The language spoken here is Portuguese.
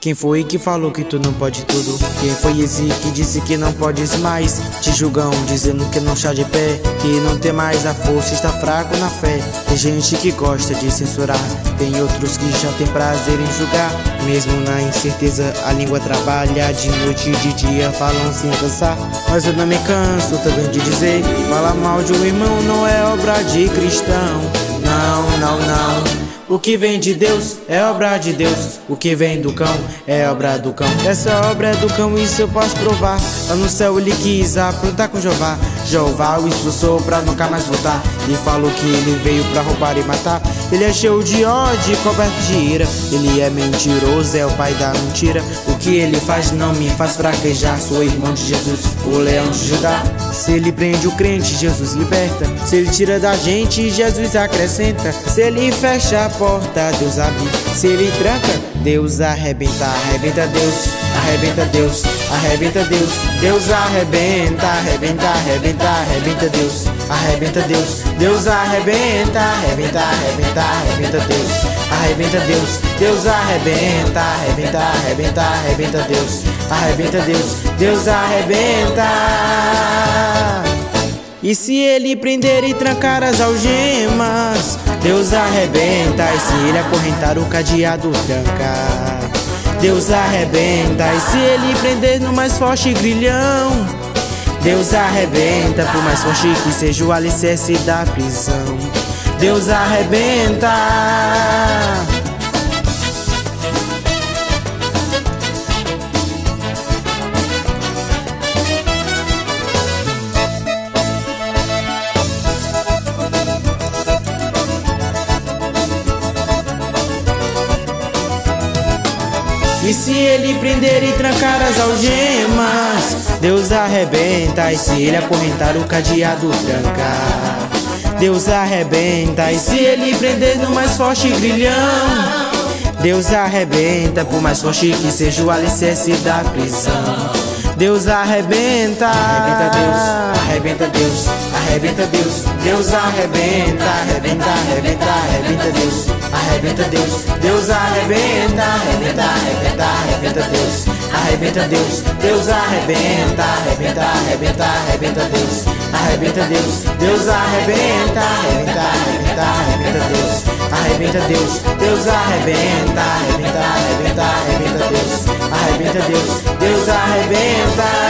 Quem foi que falou que tu não pode tudo? Quem foi esse que disse que não podes mais? Te julgam dizendo que não está de pé, que não tem mais a força, está fraco na fé. Tem gente que gosta de censurar, tem outros que já tem prazer em julgar. Mesmo na incerteza a língua trabalha, de noite e de dia falam sem cansar. Mas eu não me canso também de dizer, falar mal de um irmão não é obra de cristão. Não, não, não. O que vem de Deus é obra de Deus, o que vem do cão é obra do cão. Essa obra é do cão, isso eu posso provar. Lá no céu ele quis aprontar com Jeová. Jeová o expulsou pra nunca mais voltar, e falou que ele veio pra roubar e matar. Ele é cheio de ódio e coberto de ira, ele é mentiroso, é o pai da mentira. O que ele faz não me faz fraquejar, sou irmão de Jesus, o leão de Judá. Se ele prende o crente, Jesus liberta. Se ele tira da gente, Jesus acrescenta. Se ele fecha a porta, Deus abre. Se ele tranca, Deus arrebenta. Arrebenta Deus, arrebenta Deus, arrebenta Deus. Deus arrebenta, arrebenta, arrebenta, arrebenta Deus. Arrebenta Deus, Deus arrebenta, arrebenta, arrebenta, arrebenta Deus. Arrebenta Deus, Deus arrebenta, arrebenta, arrebenta, arrebenta Deus. Arrebenta Deus, Deus arrebenta. E se ele prender e trancar as algemas, Deus arrebenta. E se ele acorrentar o cadeado, tranca, Deus arrebenta. E se ele prender no mais forte grilhão, Deus arrebenta. Por mais forte que seja o alicerce da prisão, Deus arrebenta. E se ele prender e trancar as algemas, Deus arrebenta. E se ele acorrentar o cadeado, tranca, Deus arrebenta. E se ele prender no mais forte grilhão, Deus arrebenta. Por mais forte que seja o alicerce da prisão, Deus arrebenta. Arrebenta Deus, arrebenta Deus, arrebenta Deus. Deus arrebenta, arrebenta, arrebenta, arrebenta Deus. Arrebenta Deus, Deus arrebenta, arrebenta, arrebenta, arrebenta Deus. Arrebenta Deus, Deus arrebenta, arrebenta, arrebenta, arrebenta Deus. Arrebenta Deus, Deus arrebenta, arrebenta, arrebenta, arrebenta Deus. Arrebenta Deus, Deus arrebenta, arrebenta, arrebenta, arrebenta Deus. Arrebenta Deus, Deus arrebenta.